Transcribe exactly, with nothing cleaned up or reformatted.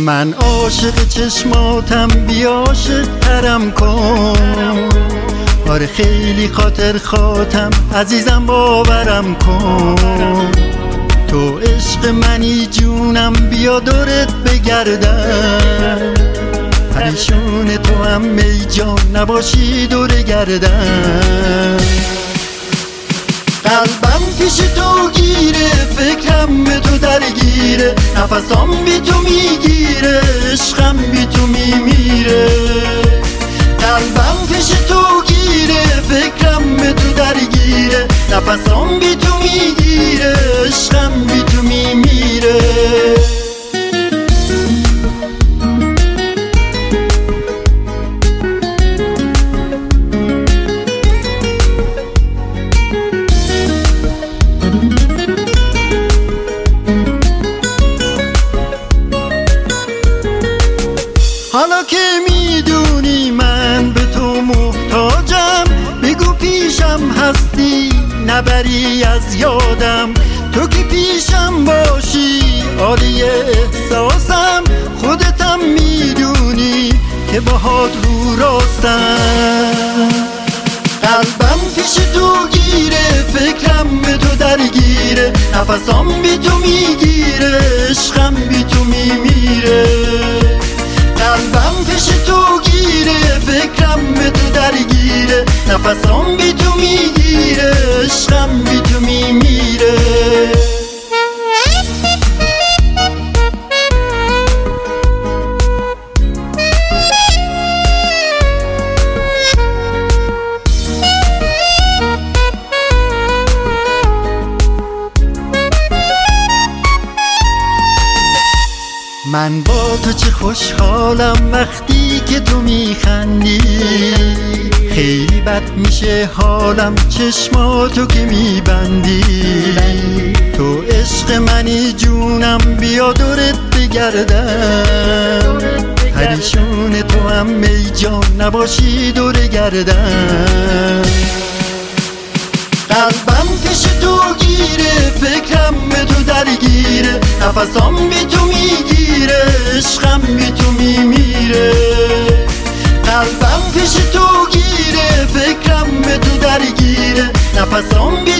من عاشق چشماتم، بیا عاشق ترم کن. آره خیلی خاطر خاطم عزیزم، باورم کن. تو عشق منی جونم، بیا دورت بگردم. پریشون تو هم می جان، نباشی دور گردم. قلبم پیش تو گیره، فکرم به تو درگیره، نفسام بی تو میگیره، عشقم بی تو میمیره. قلبم پیش تو گیره، فکرم به تو درگیره، نفسام بی تو میگیره، عشقم بی تو میمیره. حالا که میدونی من به تو محتاجم، بگو پیشم هستی نبری از یادم. تو که پیشم باشی عالی احساسم، خودتم میدونی که باهات رو راستم. قلبم پیش تو گیره، فکرم به تو درگیره، نفسام بی تو میگیره، عشقم بی تو میمیره. قلبم پیش تو گیره، فکرم به تو درگیره، نفسام بی تو میگیره، عشقم بی تو میمیره. من با تو چه خوشحالم وقتی که تو میخندی، خیلی بد میشه حالم چشماتو که میبندی. تو عشق منی جونم، بیا دورت بگردم. پریشون تو هم می جان، نباشی دور گردم. قلبم پیش تو گیره، فکرم به تو درگیره، نفسام بی تو میگیره، عشقم بی تو میمیره. قلبم پیش تو گیره، فکرم به تو درگیره، نفسام بی